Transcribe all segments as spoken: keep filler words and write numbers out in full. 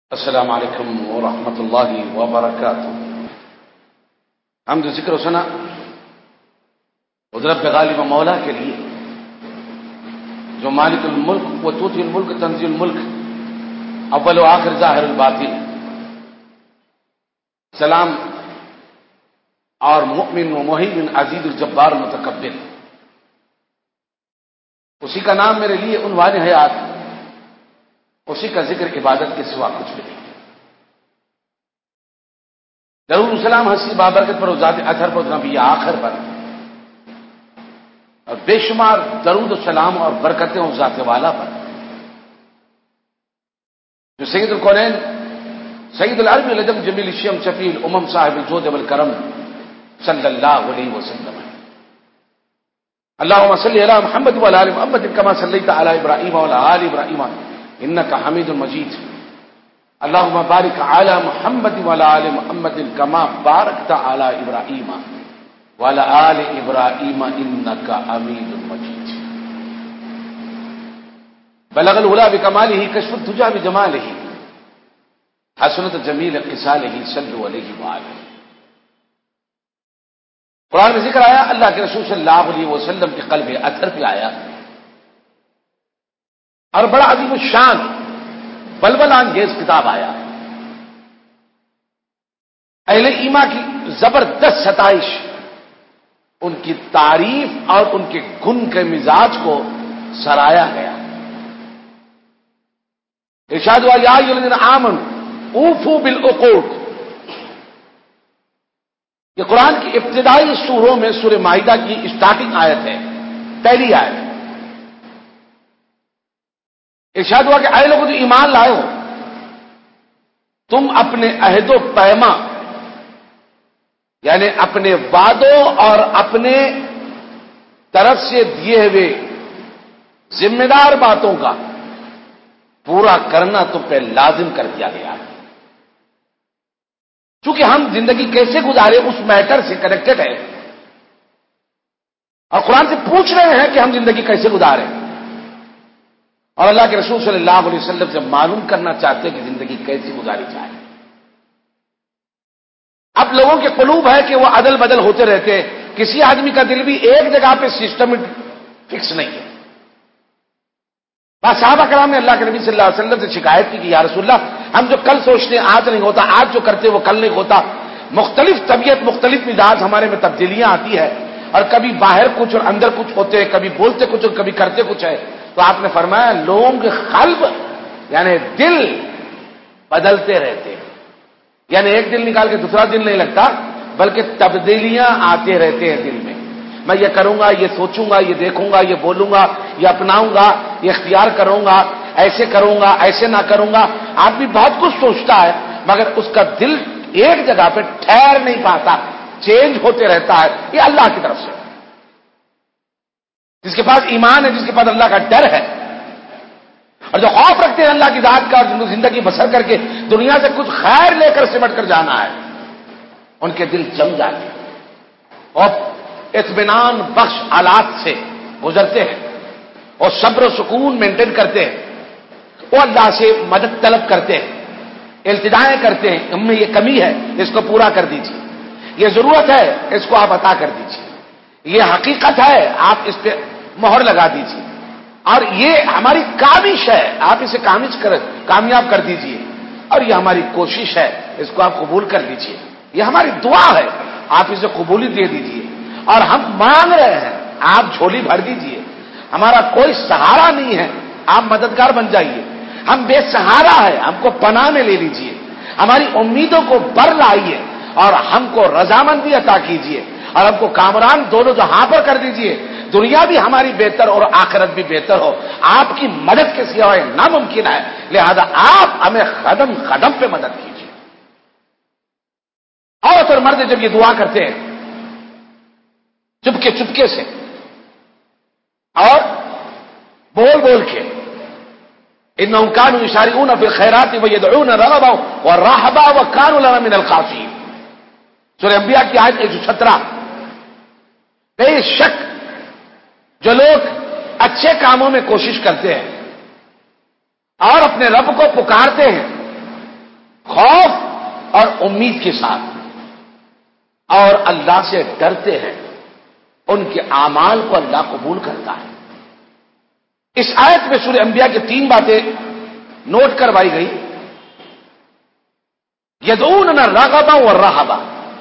السلام علیکم ورحمۃ اللہ وبرکاتہ۔ حمد و ذکر و ثنا رب غالب و مولا کے لیے جو مالک الملک و توتی الملک تنزی الملک اول و آخر ظاہر الباطن، سلام اور مؤمن و محیمن عزیز الجبار متکبر، اسی کا نام میرے لیے عنوان حیات، اسی کا ذکر عبادت کے سوا کچھ بھی نہیں۔ درود السلام حسین بابرکت پر، ذات اثر پر، نبی آخر پر، اور بے شمار درود السلام اور برکتیں اس ذات والا پر جو سید الکونین، سید العرب العجم جمیل الشیم شفیع الامم صاحب الجود والکرم صلی اللہ علیہ وسلم ہے۔ اللہم صلی علی محمد وعلی آل محمد کما صلیت علی ابراہیم وعلی آل ابراہیم انک حمید مجید۔ اللہم بارک علی محمد وعلی آل محمد کما بارکت علی ابراہیم وعلی آل ابراہیم انک حمید مجید۔ بلغ العلا بکمالہ، کشف الدجی بجمالہ، حسنت جمیل خصالہ، صلوا علیہ وآلہ۔ قرآن میں ذکر آیا، اللہ کے رسول صلی اللہ علیہ وسلم کے قلب اطہر پہ آیا، اور بڑا عظیم الشان بلبل انگیز کتاب آیا، اہل ایمان کی زبردست ستائش، ان کی تعریف اور ان کے گن کے مزاج کو سرایا گیا۔ ارشاد ہوا، یا ایھا الذین آمنوا اوفوا بالعقود۔ یہ قرآن کی ابتدائی سوروں میں سورہ مائدہ کی اسٹارٹنگ آیت ہے، پہلی آیت ہے۔ ارشاد ہوا کہ اے لوگوں جو ایمان لائے ہو، تم اپنے عہد و پیما، یعنی اپنے وعدوں اور اپنے طرف سے دیے ہوئے ذمہ دار باتوں کا پورا کرنا تم پہ لازم کر دیا گیا ہے۔ چونکہ ہم زندگی کیسے گزارے اس میٹر سے کنیکٹڈ ہے، اور قرآن سے پوچھ رہے ہیں کہ ہم زندگی کیسے گزارے، اور اللہ کے رسول صلی اللہ علیہ وسلم سے معلوم کرنا چاہتے ہیں کہ زندگی کیسی گزاری جائے۔ اب لوگوں کے قلوب ہے کہ وہ عدل بدل ہوتے رہتے ہیں، کسی آدمی کا دل بھی ایک جگہ پہ سسٹم فکس نہیں ہے۔ صحابہ کرام نے اللہ کے نبی صلی اللہ علیہ وسلم سے شکایت کی کہ یا رسول اللہ، ہم جو کل سوچتے ہیں آج نہیں ہوتا، آج جو کرتے وہ کل نہیں ہوتا، مختلف طبیعت، مختلف مزاج ہمارے میں تبدیلیاں آتی ہے، اور کبھی باہر کچھ اور اندر کچھ ہوتے ہیں، کبھی بولتے کچھ اور کبھی کرتے کچھ ہے۔ تو آپ نے فرمایا لوگوں کے قلب یعنی دل بدلتے رہتے ہیں، یعنی ایک دل نکال کے دوسرا دل نہیں لگتا، بلکہ تبدیلیاں آتے رہتے ہیں دل میں۔ میں یہ کروں گا، یہ سوچوں گا، یہ دیکھوں گا، یہ بولوں گا، یہ اپناؤں گا، یہ اختیار کروں گا، ایسے کروں گا، ایسے نہ کروں گا۔ آدمی بہت کچھ سوچتا ہے مگر اس کا دل ایک جگہ پہ ٹھہر نہیں پاتا، چینج ہوتے رہتا ہے۔ یہ اللہ کی طرف سے، جس کے پاس ایمان ہے، جس کے پاس اللہ کا ڈر ہے، اور جو خوف رکھتے ہیں اللہ کی ذات کا، اور زندگی بسر کر کے دنیا سے کچھ خیر لے کر سمٹ کر جانا ہے، ان کے دل جم جاتے ہیں اور اطمینان بخش حالات سے گزرتے ہیں، اور صبر و سکون مینٹین کرتے ہیں، وہ اللہ سے مدد طلب کرتے ہیں، التجائیں کرتے ہیں، ہم میں یہ کمی ہے اس کو پورا کر دیجیے، یہ ضرورت ہے اس کو آپ عطا کر دیجیے، یہ حقیقت ہے آپ اس پہ مہر لگا دیجیے، اور یہ ہماری کاوش ہے آپ اسے کامش کر کامیاب کر دیجیے، اور یہ ہماری کوشش ہے اس کو آپ قبول کر لیجیے، یہ ہماری دعا ہے آپ اسے قبولی دے دیجیے، اور ہم مانگ رہے ہیں آپ جھولی بھر دیجیے، ہمارا کوئی سہارا نہیں ہے آپ مددگار بن جائیے، ہم بے سہارا ہے ہم کو پناہ میں لے لیجیے، ہماری امیدوں کو بر لائیے، اور ہم کو رضامندی عطا کیجیے، اور ہم کو کامران دونوں جہاں پر کر دیجیے، دنیا بھی ہماری بہتر اور آخرت بھی بہتر ہو، آپ کی مدد کے سوائے ناممکن ہے، لہذا آپ ہمیں قدم قدم پہ مدد کیجیے۔ عورت اور مرد جب یہ دعا کرتے ہیں چپکے چپکے سے اور بول بول کے، انہم کانوا یسارعون فی الخیرات ویدعون رغبا ورہبا وکانوا لنا من الخاشعین، سورہ انبیاء کی آیت ایک سو سترہ۔ بے شک جو لوگ اچھے کاموں میں کوشش کرتے ہیں اور اپنے رب کو پکارتے ہیں خوف اور امید کے ساتھ اور اللہ سے ڈرتے ہیں، ان کے اعمال کو اللہ قبول کرتا ہے۔ اس آیت میں سورہ انبیاء کی تین باتیں نوٹ کروائی گئی، یدعوننا رغبا ورہبا،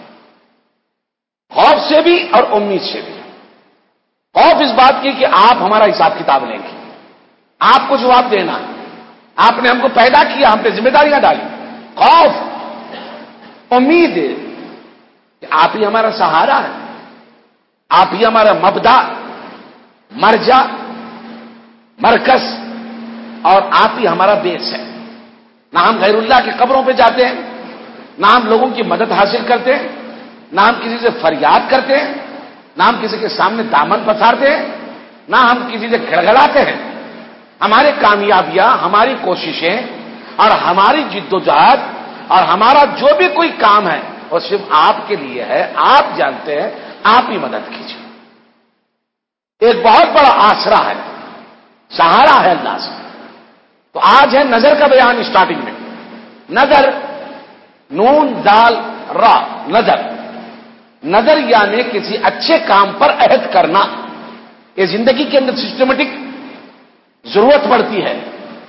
خوف سے بھی اور امید سے بھی۔ خوف اس بات کی کہ آپ ہمارا حساب کتاب لیں گے، آپ کو جواب دینا، آپ نے ہم کو پیدا کیا، ہم پہ ذمہ داریاں ڈالی۔ خوف، امید کہ آپ ہی ہمارا سہارا ہے، آپ ہی ہمارا مبدا، مرجع، مرکز، اور آپ ہی ہمارا بیس ہے۔ نہ ہم غیر اللہ کی قبروں پہ جاتے ہیں، نہ ہم لوگوں کی مدد حاصل کرتے ہیں، نہ ہم کسی سے فریاد کرتے ہیں، نہ ہم کسی کے سامنے دامن پسارتے ہیں، نہ ہم کسی سے گڑ گڑاتے ہیں۔ ہماری کامیابیاں، ہماری کوششیں اور ہماری جد و جہد اور ہمارا جو بھی کوئی کام ہے وہ صرف آپ کے لیے ہے، آپ جانتے ہیں، آپ ہی مدد کیجیے۔ ایک بہت بڑا آسرا ہے، سہارا ہے اللہ سے۔ تو آج ہے نظر کا بیان اسٹارٹنگ میں۔ نظر، نون دال را، نظر نظر یعنی کسی اچھے کام پر عہد کرنا۔ یہ زندگی کے اندر سسٹمیٹک ضرورت پڑتی ہے۔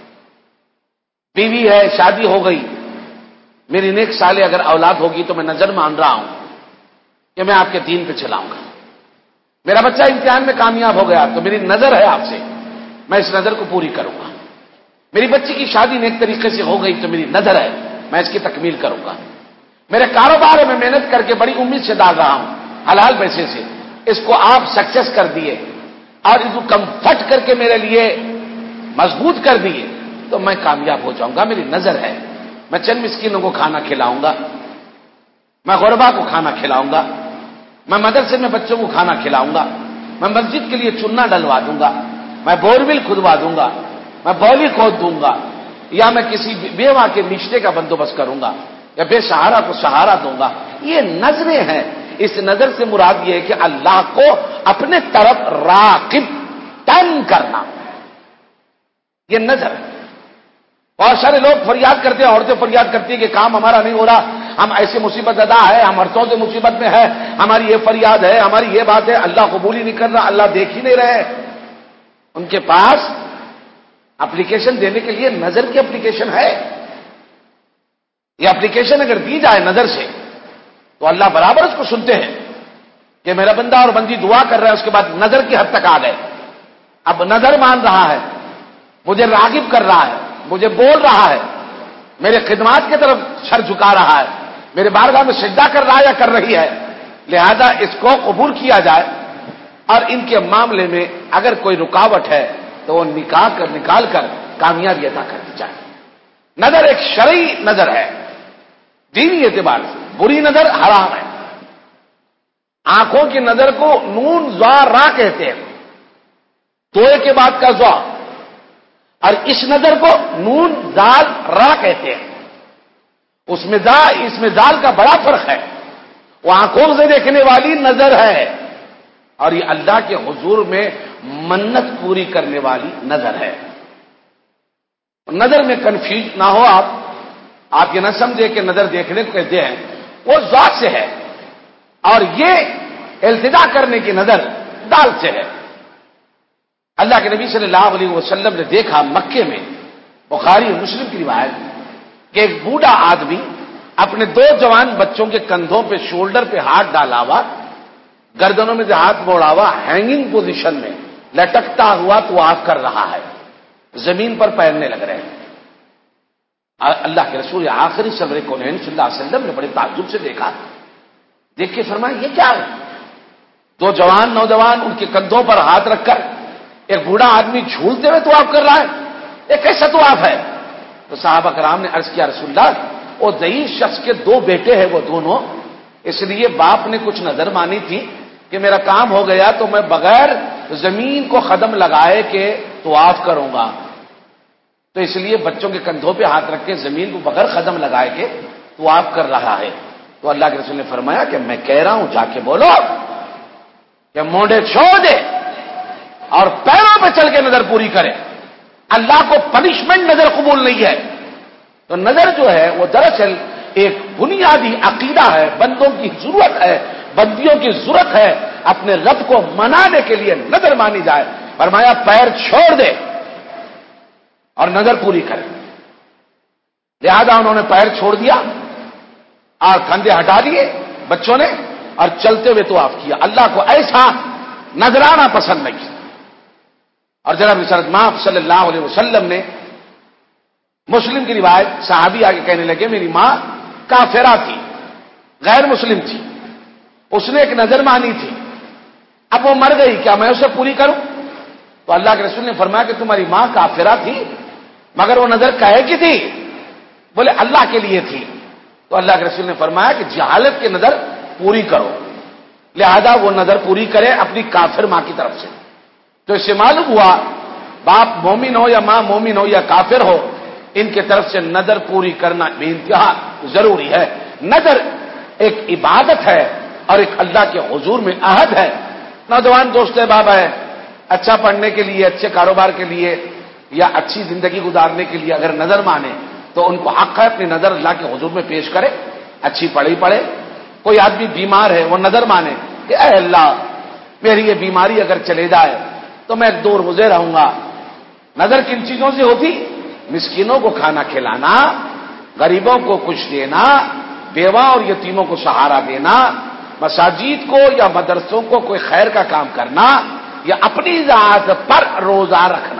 بیوی ہے، شادی ہو گئی، میری نیک سالے اگر اولاد ہوگی تو میں نظر مان رہا ہوں کہ میں آپ کے دین پہ چلاؤں گا۔ میرا بچہ امتحان میں کامیاب ہو گیا تو میری نظر ہے آپ سے، میں اس نظر کو پوری کروں گا۔ میری بچی کی شادی نیک طریقے سے ہو گئی تو میری نظر ہے، میں اس کی تکمیل کروں گا۔ میرے کاروبار ہے، میں محنت کر کے بڑی امید سے ڈال رہا ہوں حلال پیسے سے، اس کو آپ سکسیس کر دیے اور اس کو کمفرٹ کر کے میرے لیے مضبوط کر دیے تو میں کامیاب ہو جاؤں گا۔ میری نظر ہے، میں چند مسکینوں کو کھانا کھلاؤں گا، میں غربا کو کھانا کھلاؤں گا، میں مدرسے میں بچوں کو کھانا کھلاؤں گا، میں مسجد کے لیے چننا ڈلوا دوں گا، میں بورویل کھدوا دوں گا، میں بولی کھود دوں گا، یا میں کسی بیوہ کے نشتے کا بندوبست کروں گا، یا بے سہارا کو سہارا دوں گا۔ یہ نظریں ہیں۔ اس نظر سے مراد یہ ہے کہ اللہ کو اپنے طرف راغب تن کرنا، یہ نظر ہے۔ بہت سارے لوگ فریاد کرتے ہیں، عورتیں فریاد کرتی ہیں کہ کام ہمارا نہیں ہو رہا، ہم ایسے مصیبت زدہ ہے، ہم ہر سے مصیبت میں ہے، ہماری یہ فریاد ہے، ہماری یہ بات ہے، اللہ قبول ہی نہیں کر رہا، اللہ دیکھ ہی نہیں رہے۔ ان کے پاس اپلیکیشن دینے کے لیے نظر کی اپلیکیشن ہے۔ یہ اپلیکیشن اگر دی جائے نظر سے تو اللہ برابر اس کو سنتے ہیں کہ میرا بندہ اور بندی دعا کر رہا ہے، اس کے بعد نظر کی حد تک آ گئے، اب نظر مان رہا ہے، مجھے راغب کر رہا ہے، مجھے بول رہا ہے، میرے خدمات کی طرف سر جھکا رہا ہے، میرے بارگاہ میں سجدہ کر رہا ہے یا کر رہی ہے، لہذا اس کو قبول کیا جائے اور ان کے معاملے میں اگر کوئی رکاوٹ ہے تو وہ نکال کر نکال کر کامیابی عطا کر دی جائے۔ نظر ایک شرعی نظر ہے، دینی اعتبار سے بری نظر حرام ہے۔ آنکھوں کی نظر کو نون زا را کہتے ہیں، توئے کے بعد کا زا، اور اس نظر کو نون زال را کہتے ہیں۔ اس میں زا اس میں زال کا بڑا فرق ہے۔ وہ آنکھوں سے دیکھنے والی نظر ہے اور یہ اللہ کے حضور میں منت پوری کرنے والی نظر ہے۔ نظر میں کنفیوز نہ ہو آپ آپ یہ نہ سمجھے کہ نظر دیکھنے کو کہتے ہیں، وہ ذات سے ہے، اور یہ التجا کرنے کی نظر دال سے ہے۔ اللہ کے نبی صلی اللہ علیہ وسلم نے دیکھا مکے میں، بخاری اور مسلم کی روایت، کہ ایک بوڑھا آدمی اپنے دو جوان بچوں کے کندھوں پہ شولڈر پہ ہاتھ ڈالا ہوا، گردنوں میں سے ہاتھ موڑا ہوا، ہینگنگ پوزیشن میں لٹکتا ہوا طواف کر رہا ہے، زمین پر پیرنے لگ رہے ہیں۔ اللہ کے رسول آخری سرور کونین صلی اللہ علیہ وسلم نے بڑے تعجب سے دیکھا، دیکھ کے فرمایا یہ کیا ہے؟ دو جوان نوجوان ان کے کندھوں پر ہاتھ رکھ کر ایک بوڑھا آدمی جھولتے ہوئے طواف کر رہا ہے، یہ کیسا طواف ہے؟ تو صحابہ کرام نے عرض کیا رسول اللہ، وہ ضعیف شخص کے دو بیٹے ہیں وہ دونوں، اس لیے باپ نے کچھ نظر مانی تھی کہ میرا کام ہو گیا تو میں بغیر زمین کو قدم لگائے کہ طواف کروں گا، تو اس لیے بچوں کے کندھوں پہ ہاتھ رکھ کے زمین کو بغیر قدم لگائے کے طواف کر رہا ہے۔ تو اللہ کے رسول نے فرمایا کہ میں کہہ رہا ہوں جا کے بولو کہ مونڈے چھوڑ دے اور پیروں پہ چل کے نظر پوری کرے۔ اللہ کو پنشمنٹ نظر قبول نہیں ہے، تو نظر جو ہے وہ دراصل ایک بنیادی عقیدہ ہے، بندوں کی ضرورت ہے، بندیوں کی ضرورت ہے اپنے رب کو منانے کے لیے نظر مانی جائے۔ فرمایا پیر چھوڑ دے اور نظر پوری کرے۔ لہذا انہوں نے پیر چھوڑ دیا اور کندھے ہٹا دیے بچوں نے اور چلتے ہوئے طواف کیا۔ اللہ کو ایسا نذرانہ پسند نہیں۔ اور جناب رسالت مآب صلی اللہ علیہ وسلم نے مسلم کی روایت صحابی آگے کہنے لگے میری ماں کافرہ تھی، غیر مسلم تھی، اس نے ایک نظر مانی تھی، اب وہ مر گئی، کیا میں اسے پوری کروں؟ تو اللہ کے رسول نے فرمایا کہ تمہاری ماں کافرہ تھی مگر وہ نظر کہے کی تھی؟ بولے اللہ کے لیے تھی۔ تو اللہ کے رسول نے فرمایا کہ جہالت کی نظر پوری کرو، لہذا وہ نظر پوری کرے اپنی کافر ماں کی طرف سے۔ تو اس سے معلوم ہوا باپ مومن ہو یا ماں مومن ہو یا کافر ہو، ان کی طرف سے نظر پوری کرنا بے انتہا ضروری ہے۔ نظر ایک عبادت ہے اور ایک اللہ کے حضور میں عہد ہے۔ نوجوان دوست بابا ہے، اچھا پڑھنے کے لیے، اچھے کاروبار کے لیے یا اچھی زندگی گزارنے کے لیے اگر نظر مانے تو ان کو حق ہے اپنی نظر اللہ کے حضور میں پیش کرے، اچھی پڑھی پڑھے۔ کوئی آدمی بیمار ہے وہ نظر مانے کہ اے اللہ میری یہ بیماری اگر چلے جائے تو میں دور روزے رہوں گا۔ نظر کن چیزوں سے ہوتی؟ مسکینوں کو کھانا کھلانا، غریبوں کو کچھ دینا، بیوہ اور یتیموں کو سہارا دینا، مساجد کو یا مدرسوں کو کوئی خیر کا کام کرنا یا اپنی ذات پر روزہ رکھنا۔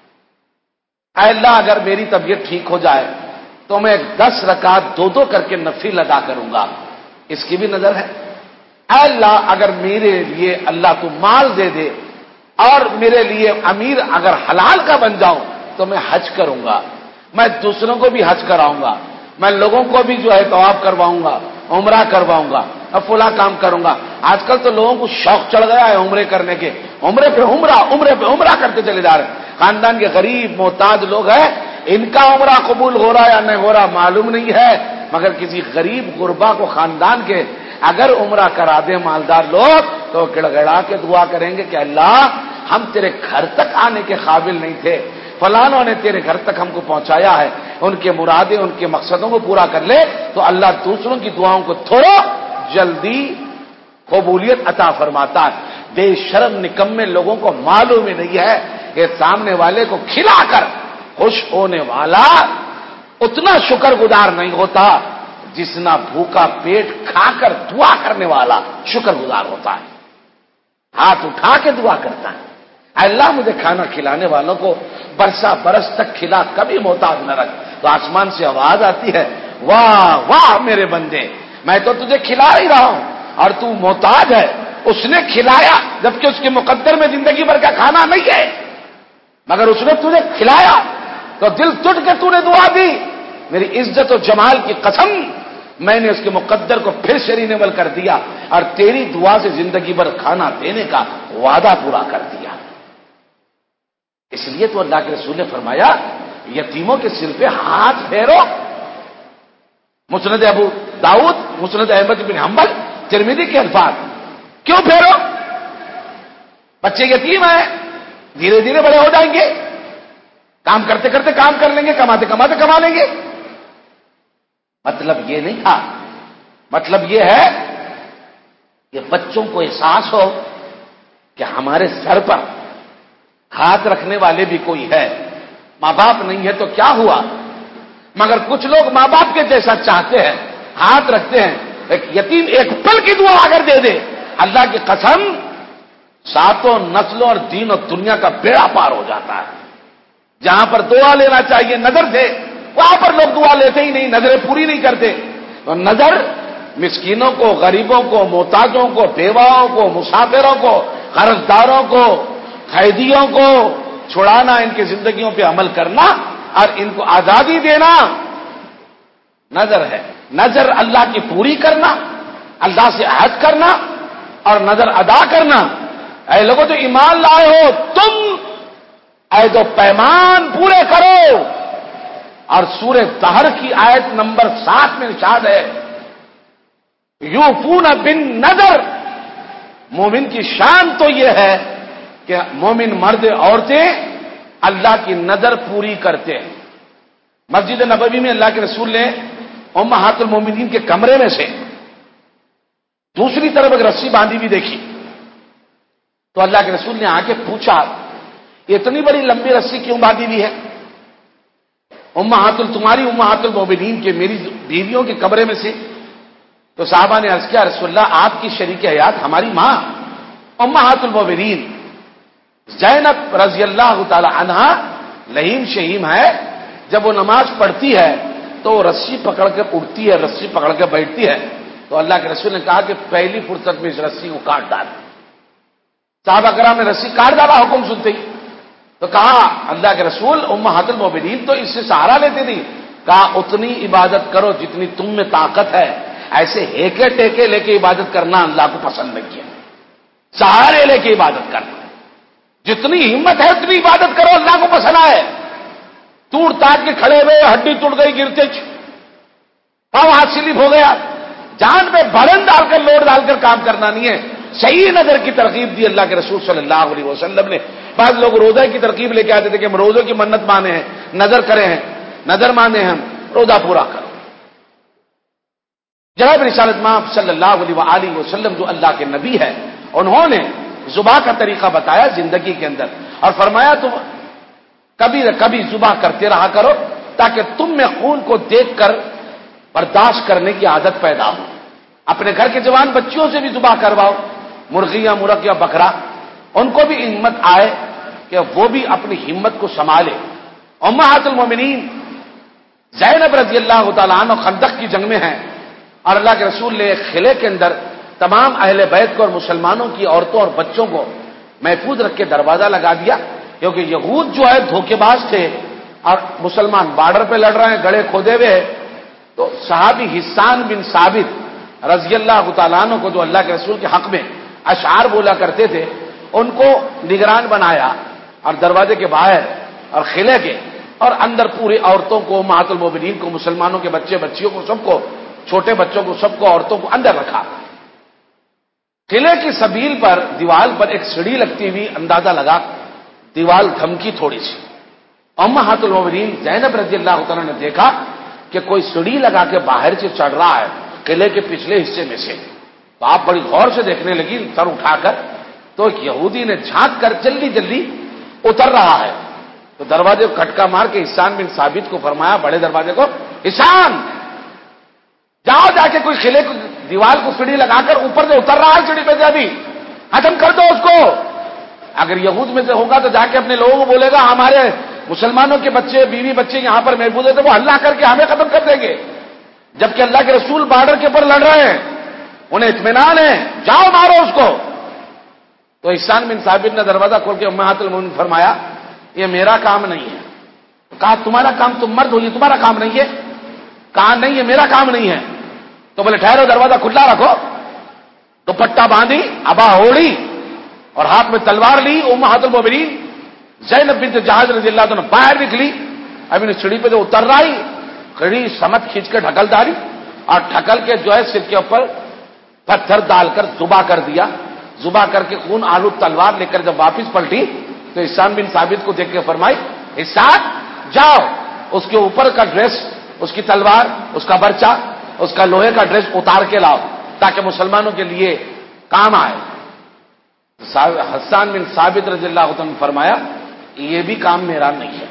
اے اللہ اگر میری طبیعت ٹھیک ہو جائے تو میں دس رکعت دو دو کر کے نفل ادا کروں گا، اس کی بھی نظر ہے۔ اے اللہ اگر میرے لیے اللہ تو مال دے دے اور میرے لیے امیر اگر حلال کا بن جاؤں تو میں حج کروں گا، میں دوسروں کو بھی حج کراؤں گا، میں لوگوں کو بھی جو ہے طواف کرواؤں گا، عمرہ کرواؤں گا، اب فلاں کام کروں گا۔ آج کل تو لوگوں کو شوق چڑھ گیا ہے عمرے کرنے کے، عمرے پہ عمرہ عمرے پہ عمرہ کرتے چلے جا رہے ہیں۔ خاندان کے غریب محتاج لوگ ہیں، ان کا عمرہ قبول ہو رہا یا نہیں ہو رہا معلوم نہیں ہے، مگر کسی غریب غربا کو خاندان کے اگر عمرہ کرا دے مالدار لوگ تو گڑ گڑا کے دعا کریں گے کہ اللہ ہم تیرے گھر تک آنے کے قابل نہیں تھے، فلانوں نے تیرے گھر تک ہم کو پہنچایا ہے، ان کے مرادیں ان کے مقصدوں کو پورا کر لے تو اللہ دوسروں کی دعاؤں کو تھوڑا جلدی قبولیت عطا فرماتا ہے۔ بے شرم نکمے لوگوں کو معلوم ہی نہیں ہے کہ سامنے والے کو کھلا کر خوش ہونے والا اتنا شکر گزار نہیں ہوتا جتنا بھوکا پیٹ کھا کر دعا کرنے والا شکر گزار ہوتا ہے، ہاتھ اٹھا کے دعا کرتا ہے اللہ مجھے کھانا کھلانے والوں کو برسا برس تک کھلا، کبھی محتاج نہ رکھ۔ تو آسمان سے آواز آتی ہے واہ واہ میرے بندے، میں تو تجھے کھلا ہی رہا ہوں اور تو محتاج ہے۔ اس نے کھلایا جبکہ اس کے مقدر میں زندگی بھر کا کھانا نہیں ہے، مگر اس نے تجھے کھلایا تو دل ٹوٹ کے تو نے دعا دی، میری عزت و جمال کی قسم میں نے اس کے مقدر کو پھر سے رینیول کر دیا اور تیری دعا سے زندگی بھر کھانا دینے کا وعدہ پورا کر دیا۔ اس لیے تو اللہ کے رسول نے فرمایا یتیموں کے سر پہ ہاتھ پھیرو۔ مسند ابو داؤد، مسند احمد بن حنبل، ترمذی کے الفاظ، کیوں پھیرو؟ بچے یتیم ہیں، دھیرے دھیرے بڑے ہو جائیں گے، کام کرتے کرتے کام کر لیں گے، کماتے کماتے کما لیں گے۔ مطلب یہ نہیں تھا، مطلب یہ ہے کہ بچوں کو احساس ہو کہ ہمارے سر پر ہاتھ رکھنے والے بھی کوئی ہے، ماں باپ نہیں ہے تو کیا ہوا، مگر کچھ لوگ ماں باپ کے جیسا چاہتے ہیں، ہاتھ رکھتے ہیں۔ ایک یتیم ایک پل کی دعا اگر دے دے، اللہ کی قسم ساتوں نسلوں اور دین اور دنیا کا بیڑا پار ہو جاتا ہے۔ جہاں پر دعا لینا چاہیے نظر سے، وہاں پر لوگ دعا لیتے ہی نہیں، نظریں پوری نہیں کرتے۔ تو نظر مسکینوں کو، غریبوں کو، محتاجوں کو، بیواؤں کو، مسافروں کو، قرضداروں کو، قیدیوں کو چھڑانا، ان کی زندگیوں پہ عمل کرنا اور ان کو آزادی دینا نظر ہے۔ نظر اللہ کی پوری کرنا، اللہ سے عہد کرنا اور نظر ادا کرنا۔ اے لوگوں جو ایمان لائے ہو، تم عہد و پیمان پورے کرو۔ اور سورہ دہر کی آیت نمبر سات میں ارشاد ہے یوفون بالنذر، مومن کی شان تو یہ ہے کہ مومن مرد عورتیں اللہ کی نظر پوری کرتے ہیں۔ مسجد نبوی میں اللہ کے رسول نے امہات المومنین کے کمرے میں سے دوسری طرف ایک رسی باندھی بھی دیکھی تو اللہ کے رسول نے آ کے پوچھا اتنی بڑی لمبی رسی کیوں باندھی ہوئی ہے؟ امہات تمہاری امہات المومنین کے میری بیویوں کے کمرے میں سے؟ تو صحابہ نے عرض کیا رسول اللہ آپ کی شریک حیات ہماری ماں امہات المومنین زینب رضی اللہ تعالی عنہا لہیم شہیم ہے، جب وہ نماز پڑھتی ہے تو وہ رسی پکڑ کے اٹھتی ہے، رسی پکڑ کے بیٹھتی ہے، تو اللہ کے رسول نے کہا کہ پہلی فرصت میں اس رسی کو کاٹ ڈال۔ صحابہ کرام نے رسی کاٹ ڈالا حکم سنتے ہی، تو کہا اللہ کے رسول امہات المومنین تو اس سے سہارا لیتی تھی، کہا اتنی عبادت کرو جتنی تم میں طاقت ہے، ایسے ہیکے ٹیکے لے کے عبادت کرنا اللہ کو پسند نہیں کیا، سہارے لے کے عبادت کرنا، جتنی ہمت ہے اتنی عبادت کرو، اللہ کو پسند ہے۔ ٹوٹ تاٹ کے کھڑے ہوئے ہڈی ٹوٹ گئی گرتے پاؤں ہاتھ سلپ ہو گیا، جان پہ بھرن ڈال کر لوڈ ڈال کر کام کرنا نہیں ہے۔ صحیح نظر کی ترغیب دی اللہ کے رسول صلی اللہ علیہ وسلم نے۔ بعض لوگ روزہ کی ترغیب لے کے آتے تھے کہ ہم روزوں کی منت مانے ہیں، نظر کرے ہیں، نظر مانے ہیں، ہم روزہ پورا کرو۔ جناب رسالت مآب صلی اللہ علیہ وآلہ وسلم جو اللہ کے نبی ہے، انہوں نے ذبح کا طریقہ بتایا زندگی کے اندر اور فرمایا تم کبھی نہ کبھی ذبح کرتے رہا کرو تاکہ تم میں خون کو دیکھ کر برداشت کرنے کی عادت پیدا ہو۔ اپنے گھر کے جوان بچیوں سے بھی ذبح کرواؤ، مرغیاں مرغ یا بکرا، ان کو بھی ہمت آئے کہ وہ بھی اپنی ہمت کو سنبھالے۔ امہات المومنین زینب رضی اللہ تعالیٰ عنہ خندق کی جنگ میں ہیں اور اللہ کے رسول نے ایک خلے کے اندر تمام اہل بیت کو اور مسلمانوں کی عورتوں اور بچوں کو محفوظ رکھ کے دروازہ لگا دیا، کیونکہ یہود جو ہے دھوکے باز تھے اور مسلمان بارڈر پہ لڑ رہے ہیں، گڑے کھودے ہوئے ہیں۔ تو صحابی حسان بن ثابت رضی اللہ تعالیٰ عنہ کو جو اللہ کے رسول کے حق میں اشعار بولا کرتے تھے، ان کو نگران بنایا اور دروازے کے باہر اور خلے کے اور اندر پوری عورتوں کو، امہات المومنین کو، مسلمانوں کے بچے بچیوں کو، سب کو، چھوٹے بچوں کو، سب کو، عورتوں کو اندر رکھا۔ قلعے کی سبیل پر دیوال پر ایک سیڑھی لگتی ہوئی اندازہ لگا، دیوال دھمکی تھوڑی سی۔ امہات المومنین زینب رضی اللہ تعالیٰ نے دیکھا کہ کوئی سیڑھی لگا کے باہر سے چڑھ رہا ہے قلعے کے پچھلے حصے میں سے، تو آپ بڑی غور سے دیکھنے لگی سر اٹھا کر، تو ایک یہودی نے جھانک کر جلدی جلدی اتر رہا ہے، تو دروازے کو کھٹکا مار کے حسان بن ثابت کو فرمایا، بڑے دروازے کو، حسان جاؤ جا کے کوئی قلعے کو دیوال کو سیڑھی لگا کر اوپر سے اتر رہا ہے سیڑھی پہ سے، ابھی ختم کر دو اس کو۔ اگر یہود میں سے ہوگا تو جا کے اپنے لوگوں کو بولے گا ہمارے مسلمانوں کے بچے بیوی بچے یہاں پر محفوظ ہے، تو وہ ہلہ کر کے ہمیں ختم کر دیں گے، جبکہ اللہ کے رسول بارڈر کے اوپر لڑ رہے ہیں، انہیں اطمینان ہے، جاؤ مارو اس کو۔ تو حسان بن ثابت نے دروازہ کھول کے امہات المومنین فرمایا یہ میرا کام نہیں ہے۔ کہا تمہارا کام، تم مرد ہو، یہ تمہارا کام نہیں ہے؟ کہا نہیں یہ میرا کام نہیں ہے۔ تو بولے ٹھہرو، دروازہ کھلا رکھو۔ دوپٹہ باندھی، ابا اوڑھی اور ہاتھ میں تلوار لی، امہات المومنین زینب بنت جہاز رضی اللہ عنہ باہر نکلی۔ اب انہیں سیڑھی پہ جو اتر رہا ہی کڑی سمت کھینچ کے ڈھکل ڈالی اور ڈھکل کے جو ہے سر کے اوپر پتھر ڈال کر ذبح کر دیا۔ ذبح کر کے خون آلود تلوار لے کر جب واپس پلٹی تو حسان بن ثابت کو دیکھ کے فرمائی، حسان جاؤ اس کے اوپر کا ڈریس، اس کی تلوار، اس کا برچہ، اس کا لوہے کا ڈریس اتار کے لاؤ تاکہ مسلمانوں کے لیے کام آئے۔ حسان بن ثابت رضی اللہ عنہ نے فرمایا یہ بھی کام میرا نہیں ہے،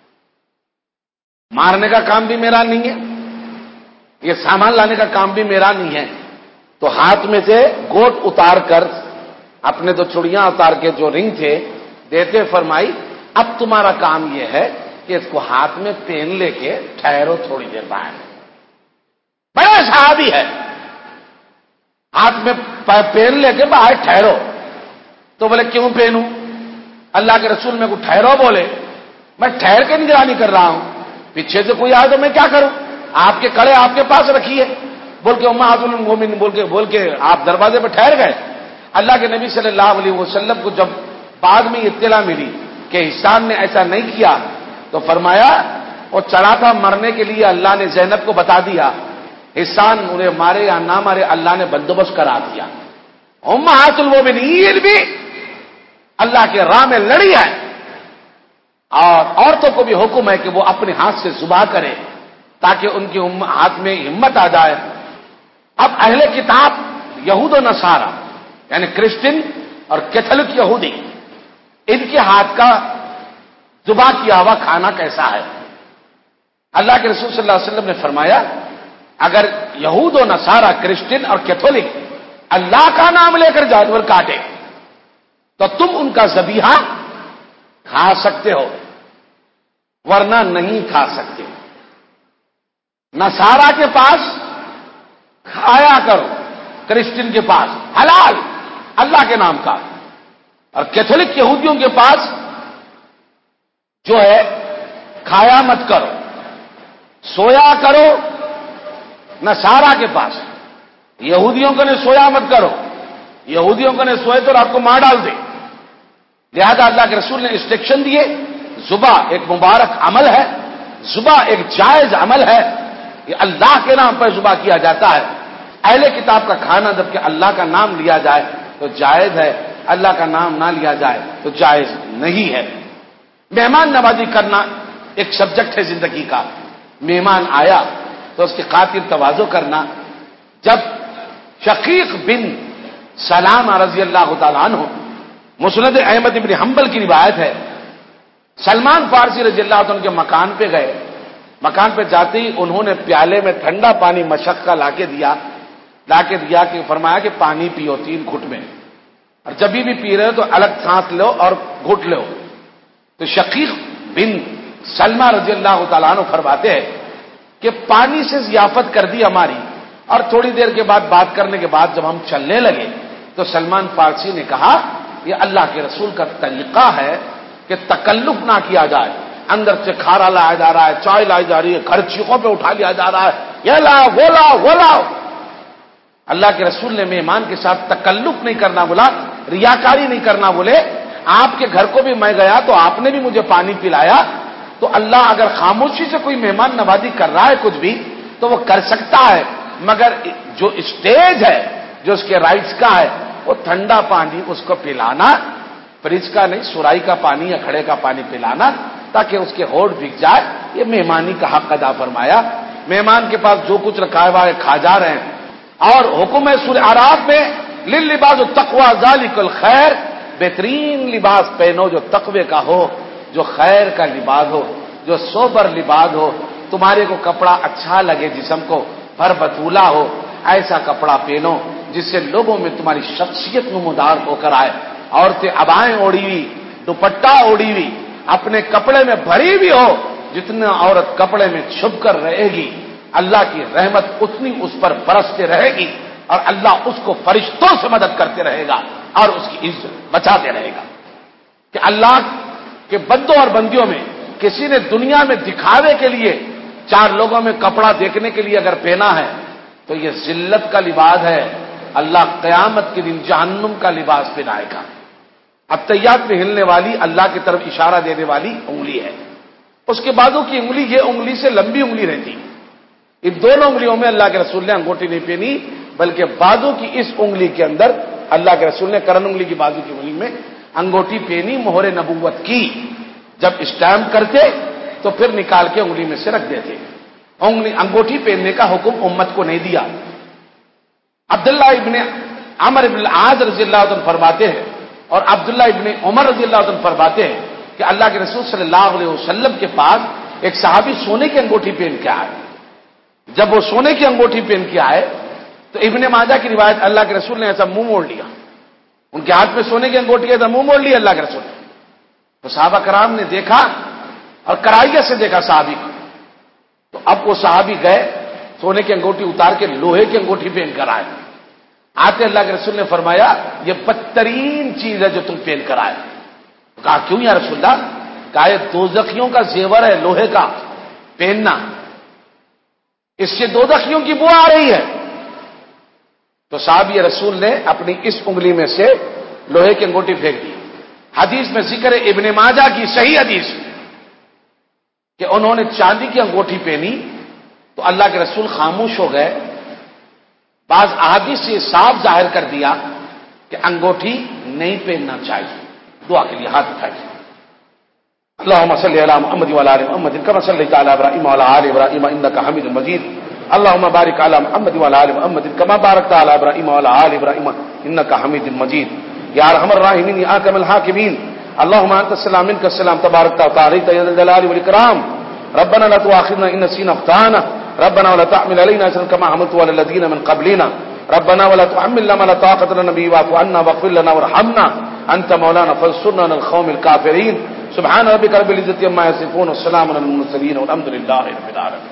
مارنے کا کام بھی میرا نہیں ہے، یہ سامان لانے کا کام بھی میرا نہیں ہے۔ تو ہاتھ میں سے گوٹ اتار کر اپنے تو چڑیاں اتار کے جو رنگ تھے دیتے فرمائی اب تمہارا کام یہ ہے کہ اس کو ہاتھ میں پین لے کے ٹھہرو تھوڑی دیر باہر۔ بڑا صحابی ہے، ہاتھ میں پین لے کے باہر ٹھہرو۔ تو بولے کیوں پہنوں؟ اللہ کے رسول میں کو ٹھہرو بولے، میں ٹھہر کے نگرانی کر رہا ہوں، پیچھے سے کوئی آئے تو میں کیا کروں؟ آپ کے کڑے آپ کے پاس رکھیے بول کے امہات المومنین بول کے بول کے آپ دروازے پہ ٹھہر گئے۔ اللہ کے نبی صلی اللہ علیہ وسلم کو جب بعد میں اطلاع ملی کہ حسان نے ایسا نہیں کیا تو فرمایا وہ چڑھا تھا مرنے کے لیے، اللہ نے زینب کو بتا دیا حسان انہیں مارے یا نہ مارے اللہ نے بندوبست کرا دیا۔ امہات المومنین بھی اللہ کے راہ میں لڑی ہے، اور عورتوں کو بھی حکم ہے کہ وہ اپنے ہاتھ سے ذبح کرے تاکہ ان کے ہاتھ میں ہمت آ جائے۔ اب اہل کتاب یہود و نصارہ یعنی کرسچن اور کیتھولک یہودی، ان کے ہاتھ کا ذبح کیا ہوا کھانا کیسا ہے؟ اللہ کے رسول صلی اللہ علیہ وسلم نے فرمایا اگر یہود و نصارہ کرسچن اور کیتھولک اللہ کا نام لے کر جانور کاٹے تو تم ان کا ذبیحہ کھا سکتے ہو، ورنہ نہیں کھا سکتے۔ نصارہ کے پاس کھایا کرو، کرسچن کے پاس حلال اللہ کے نام کا، اور کیتھولک یہودیوں کے پاس جو ہے کھایا مت کرو، سویا کرو۔ نصارہ کے پاس یہودیوں کو نے سویا مت کرو، یہودیوں کو نے سوئے تو آپ کو مار ڈال دے، لہذا اللہ کے رسول نے انسٹرکشن دیے ذبح ایک مبارک عمل ہے، ذبح ایک جائز عمل ہے، یہ اللہ کے نام پر ذبح کیا جاتا ہے۔ اہل کتاب کا کھانا جبکہ اللہ کا نام لیا جائے تو جائز ہے، اللہ کا نام نہ لیا جائے تو جائز نہیں ہے۔ مہمان نوازی کرنا ایک سبجیکٹ ہے زندگی کا، مہمان آیا تو اس کی خاطر تواضع کرنا۔ جب شقیق بن سلام رضی اللہ تعالیٰ عنہ، مسند احمد بن حنبل کی روایت ہے، سلمان فارسی رضی اللہ عنہ کے مکان پہ گئے، مکان پہ جاتے ہی انہوں نے پیالے میں ٹھنڈا پانی مشق کا لا کے دیا لا کے دیا کہ فرمایا کہ پانی پیو تین گھٹ میں، اور جب بھی پی رہے ہو تو الگ سانس لو اور گھٹ لو۔ تو شقیق بن سلمہ رضی اللہ تعالیٰ عنہ فرماتے ہیں کہ پانی سے ضیافت کر دی ہماری، اور تھوڑی دیر کے بعد بات کرنے کے بعد جب ہم چلنے لگے تو سلمان فارسی نے کہا یہ اللہ کے رسول کا طریقہ ہے کہ تکلف نہ کیا جائے، اندر سے کھارا لایا جا رہا ہے، چائے لائی جا رہی ہے، گھر چیخوں پہ اٹھا لیا جا رہا ہے، یہ لاؤ وہ لاؤ وہ لاؤ۔ اللہ کے رسول نے مہمان کے ساتھ تکلف نہیں کرنا بولا، ریاکاری نہیں کرنا بولے۔ آپ کے گھر کو بھی میں گیا تو آپ نے بھی مجھے پانی پلایا، تو اللہ اگر خاموشی سے کوئی مہمان نوازی کر رہا ہے کچھ بھی تو وہ کر سکتا ہے، مگر جو اسٹیج ہے جو اس کے رائٹس کا ہے وہ ٹھنڈا پانی اس کو پلانا، فریج کا نہیں سرائی کا پانی یا گھڑے کا پانی پلانا تاکہ اس کے ہوٹ بھیگ جائے، یہ مہمانی کا حق ادا فرمایا۔ مہمان کے پاس جو کچھ رکھا ہوا ہے کھا جا رہے ہیں، اور حکم ہے سورہ اعراف میں للباس التقوی ذالک الخیر، بہترین لباس پہنو جو تقوی کا ہو، جو خیر کا لباس ہو، جو سوبر لباس ہو، تمہارے کو کپڑا اچھا لگے، جسم کو بھر بطولہ ہو، ایسا کپڑا پہنو جس سے لوگوں میں تمہاری شخصیت نمودار ہو کر آئے۔ عورتیں عبائیں اوڑھی ہوئی، دوپٹہ اوڑھی ہوئی، اپنے کپڑے میں بھری بھی ہو، جتنا عورت کپڑے میں چھپ کر رہے گی اللہ کی رحمت اتنی اس پر برستے رہے گی، اور اللہ اس کو فرشتوں سے مدد کرتے رہے گا اور اس کی عزت بچاتے رہے گا۔ کہ اللہ کے بندوں اور بندیوں میں کسی نے دنیا میں دکھاوے کے لیے چار لوگوں میں کپڑا دیکھنے کے لیے اگر پہنا ہے تو یہ ذلت کا لباس ہے، اللہ قیامت کے دن جہنم کا لباس پہنائے گا۔ ابتیات میں ہلنے والی اللہ کی طرف اشارہ دینے والی انگلی ہے، اس کے بازو کی انگلی یہ انگلی سے لمبی انگلی رہتی، ان دونوں انگلیوں میں اللہ کے رسول نے انگوٹھی نہیں پہنی، بلکہ بازو کی اس انگلی کے اندر اللہ کے رسول نے کرن انگلی کی بازو کی انگلی میں انگوٹھی پہنی، مہر نبوت کی۔ جب اسٹامپ کرتے تو پھر نکال کے انگلی میں سے رکھ دیتے، انگلی انگوٹھی پہننے کا حکم امت کو نہیں دیا۔ عبداللہ ابن عمر ابن العاص رضی اللہ عنہ فرماتے ہیں اور عبداللہ ابن عمر رضی اللہ عنہ فرماتے ہیں کہ اللہ کے رسول صلی اللہ علیہ وسلم کے پاس ایک صحابی سونے کی انگوٹھی پہن کے آئے۔ جب وہ سونے کی انگوٹھی پہن کے آئے تو ابن ماجہ کی روایت اللہ کے رسول نے ایسا منہ موڑ لیا، ان کے ہاتھ میں سونے کی انگوٹھی ہے تو منہ موڑ لیا اللہ کے رسول نے۔ تو صحابہ کرام نے دیکھا اور کرائیت سے دیکھا صحابی کو، تو اب وہ صحابی گئے سونے کی انگوٹھی اتار کے لوہے کی انگوٹھی پہن کر آئے۔ آتے اللہ کے رسول نے فرمایا یہ بدترین چیز ہے جو تم پہن کر آئے۔ تو کہا کیوں یا رسول اللہ؟ کہا یہ دوزخیوں کا زیور ہے لوہے کا پہننا، اس سے دوزخیوں کی بو آ رہی ہے۔ تو صحابی رسول نے اپنی اس انگلی میں سے لوہے کی انگوٹھی پھینک دی۔ حدیث میں ذکر ہے ابن ماجہ کی صحیح حدیث کہ انہوں نے چاندی کی انگوٹھی پہنی تو اللہ کے رسول خاموش ہو گئے۔ بعض احادیث سے صاف ظاہر کر دیا کہ انگوٹھی نہیں پہننا چاہیے، دعا کے لیے ہاتھ اٹھائیے۔ اللهم صل على محمد وعلى ال محمد كما صليت على ابراهيم وعلى ال ابراهيم انك حميد مجيد. اللهم بارك على محمد وعلى ال محمد كما باركت على ابراهيم وعلى ال ابراهيم انك حميد مجيد. يا ارحم الراحمين يا اكرم الحاكمين. اللهم انت السلام منك السلام تبارك وتعالى يا ذا الجلال والاكرام. ربنا لا تؤاخذنا ان نسينا اخطانا. ربنا ولا تحمل علينا اصرا كما حملته على الذين من قبلنا. ربنا ولا تحملنا ما لا طاقة لنا به واعف عنا واغفر لنا وارحمنا انت مولانا فانصرنا على القوم الكافرين. سبحان ربك رب العزة عما يصفون والسلام على المرسلين والحمد لله رب العالمين.